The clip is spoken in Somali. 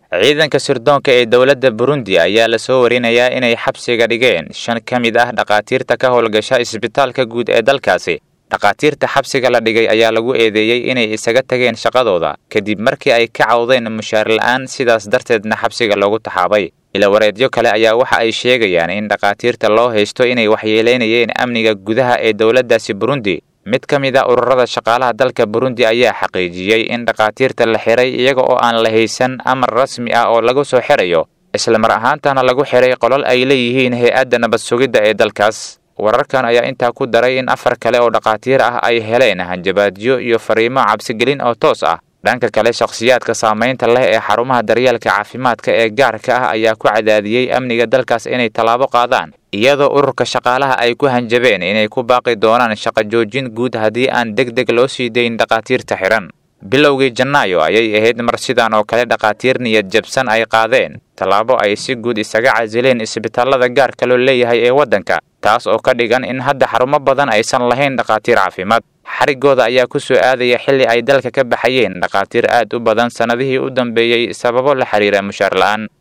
ciidanka sirdoonka ee dawladda Burundi ayaa la soo warinayaa inay xabsiga dhigeen 5 kamid ah dhaqaatiirta ka howlgasha isbitaalka guud ee dalkaasi. dhaqaatiirta xabsiga la dhigay ayaa lagu eedeeyay inay isaga tageen shaqadooda kadib markii ay ka cawdeen mushaar la'aan, sidaas darteedna xabsiga loogu taxaabay. ila wareedyo kale ayaa waxa ay sheegayaan in dhaqaatiirta loo haysto inay waxyeeleynayeen amniga gudaha ee dawladdaasi Burundi. mid kamid ah ururada shaqaalaha dalka Burundi ayaa xaqiijiyay in dhaqaatiirta la xiray iyaga oo aan la haysan amar rasmi ah oo lagu soo xirayo, isla mar ahaantaana lagu xiray qolal ay leeyihiin hay'adda nabad sugidda ee dalkaas. wararkan ayaa intaa ku daray in 4 kale oo dhaqaatiir ah ay heleen hanjabaadyo iyo fariimo cabsigelin oo toos ah. dhanka kale, shakhsiyaadka saameynta leh ee xarumaha daryeelka caafimaadka ee gaarka ah ayaa ku cadaadiyay amniga dalkaas inay talaabo qaadaan, iyadoo ururka shaqaalaha ay ku hanjabeen inay ku baaqi doonaan shaqo joojin guud haddii aan degdeg loo sii dayn dhaqaatiirta xiran. bilowgii Janaayo ayay ahayd mar sidaan oo kale dhaqaatiir niyad jabsan ay qaadeen talaabo ay si guud isaga casileen isbitaalada gaarka loo leeyahay ee waddanka, taas oo ka dhigan in hadda xarumo badan aysan lahayn dhaqaatiir caafimaad. xarigooda ayaa ku soo aadaya xilli ay dalka ka baxayeen dhaqaatiir aad u badan sanadihii u dambeeyay sababo la xiriira mushaar la'aan.